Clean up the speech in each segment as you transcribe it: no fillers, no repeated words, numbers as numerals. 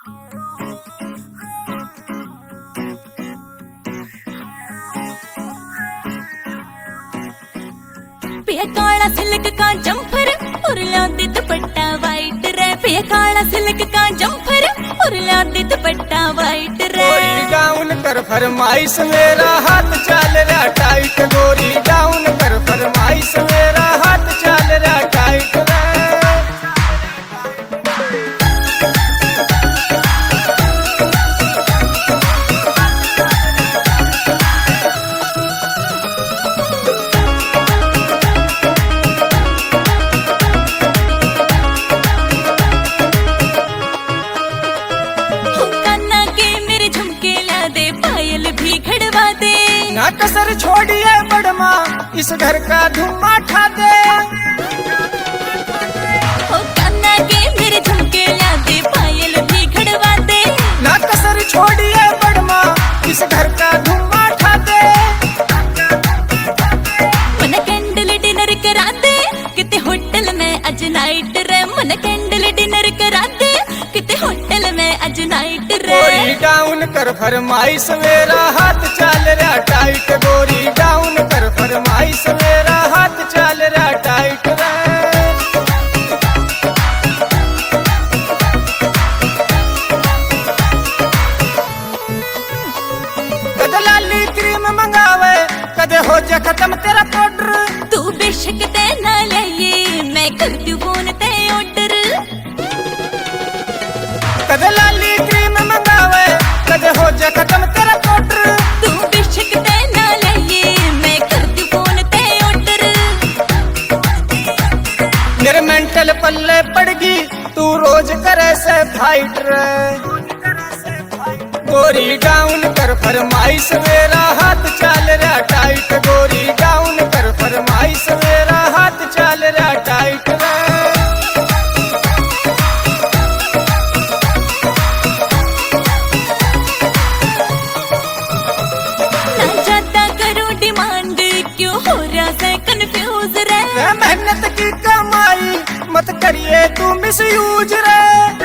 पिया काला सिल्क का जंफर और लांदे दुपट्टा वाइट रे। पिया काला सिल्क का जंफर और लांदे दुपट्टा वाइट रे। गोरी डाउन कर फरमाइश मेरा हाथ चाल रहा टाइट। गोरी डाउन कर फरमाइश मेरा हाथ चाल रहा टाइट रे। ना कसर छोड़िए बड़मा इस घर का धुम्मा ठा दे। ओ कान्हा के मेरे झुमके ला दे पायल भी खड़वा दे। ना कसर छोड़िए बड़मा इस घर का धुम्मा ठा दे। मन कैंडल डिनर करा दे किते होटल में आज नाइट रे। मन कैंडल डिनर करा दे किते होटल में आज नाइट रे। गोरी डाउन कर फरमाइश मेरा हाथ चाल रहा टाइट। गोरी डाउन कर फरमाइश मेरा हाथ चाल रहा टाइट रे। कद लाली क्रीम मंगावे कदे हो जा खत्म तेरा पाउडर। तू बेशक ते ना ले मैं कर दूं फोन ते ऑर्डर। कदे लाली क्रीम मंगावे कदे हो जा खत्म तेरा पाउडर। तू बेशक ते ना ले मैं कर दूं फोन ते ऑर्डर। मेरे मेंटल पल्ले पड़गी तू रोज करे से फाइट रे। गोरी डाउन कर फरमाइश मेरा हाथ चाल रहा टाइट। गोरी डाउन कर फरमाइश मेरा हाथ चाल रहा टाइट रे। मेहनत की कमाई मत करिए तू मिस यूज रे।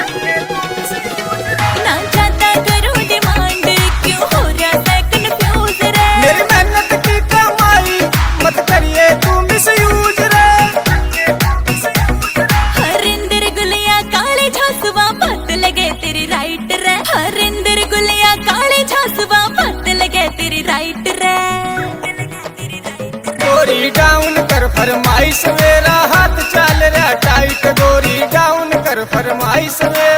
ना ज्यादा करो डिमांड क्यों हो रहा है कंफ्यूज रे। मेरी मेहनत की कमाई मत करिए तू मिस यूज रे। हरिंदर गुलिया काले झांसवा बात लगे तेरी राइट रे। हरिंदर गुलिया काले झांसवा बात लगे तेरी राइट रे। गोरी डाउन कर फरमाइश मेरा हाथ चाल रहा टाइट। गोरी डाउन कर फरमाइश मेरा